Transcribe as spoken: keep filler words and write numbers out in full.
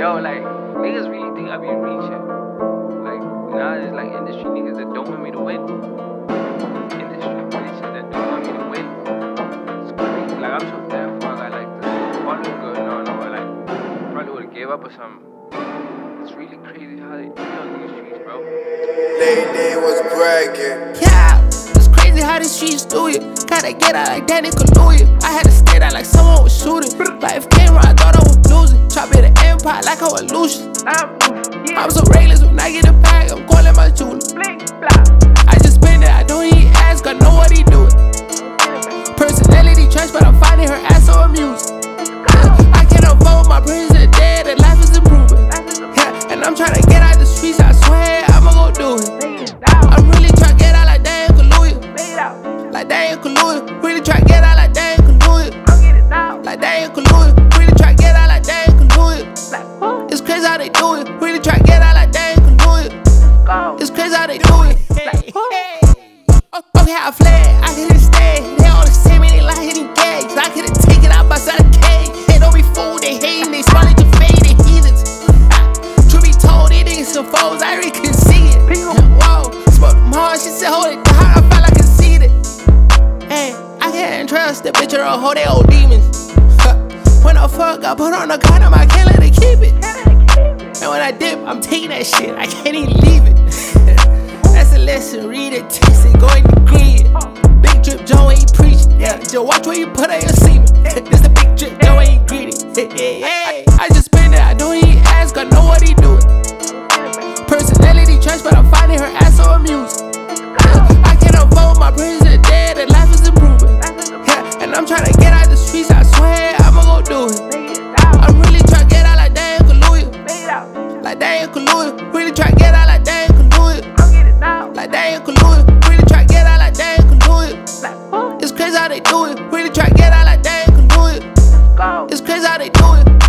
Yo, like, niggas really think I be reaching. Like, now it's like industry niggas that don't want me to win. Industry bitches that don't want me to win. It's crazy. Like, I'm so thankful I got like this following going on, or like, probably would've gave up or something. It's really crazy how they do on these streets, bro. Lady was bragging. Yeah, it's crazy how these streets do it. Gotta get out like Danny Kaluuya. I had to stay out like someone was shooting. Life came around, I thought I was losing. Try to be the empire like I was losing. I'm so reckless when I get a bag, I'm calling my jeweler. I just spend it, I don't even ask, I know what he doing. Personality trash, but I'm finding her ass so amusing. I can't avoid my brains are dead and life is improving. Yeah, and I'm trying to get out the streets, I swear I'ma go do it. I'm really trying to get out like Danny Kaluuya. Like Danny Kaluuya, really try to get out like Danny Kaluuya. Like Danny Kaluuya, really try to get out like Danny Kaluuya. It's crazy how they do it, really try to get out like Danny Kaluuya. It's crazy how they do it. Like, okay, I fled, I couldn't stay. They all the same, and they like hitting gags. I couldn't take it out outside the cage. They don't be fooled, they hating, they smile at your fade, they heathens. Truth be told, they niggas some foes, I really couldn't see it. Whoa, spoke them hard, she said hold it down, I felt like I could see it. Hey, I can't trust the bitch or a hoe, they old demons. When I fuck, I put on a condom, I can't let it keep it. And when I dip, I'm taking that shit, I can't even leave it. That's a lesson, read it, taste it, go and agree it. Big drip, Joe ain't preaching. Yeah, just watch where you put on your semen. This the big drip, Joe ain't greedy. Hey, I just spend it, I don't even ask, I know what he doing. Personality trash, but I'm finding her ass so amusing. I can't avoid my brains are dead and life is improving. Yeah, and I'm trying to get out the streets, I swear I'ma go do it. I'm really trying to get out like Danny Kaluuya. Like Danny Kaluuya, really try to get out like Danny Kaluuya. Like Danny Kaluuya, really try to get out like Danny Kaluuya. It's crazy how they do it, really try to get out like Danny Kaluuya. It's crazy how they do it.